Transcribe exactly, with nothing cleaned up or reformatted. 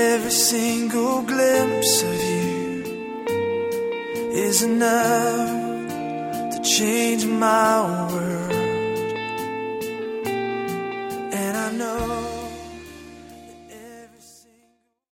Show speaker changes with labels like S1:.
S1: Every single glimpse of you is enough to change my world.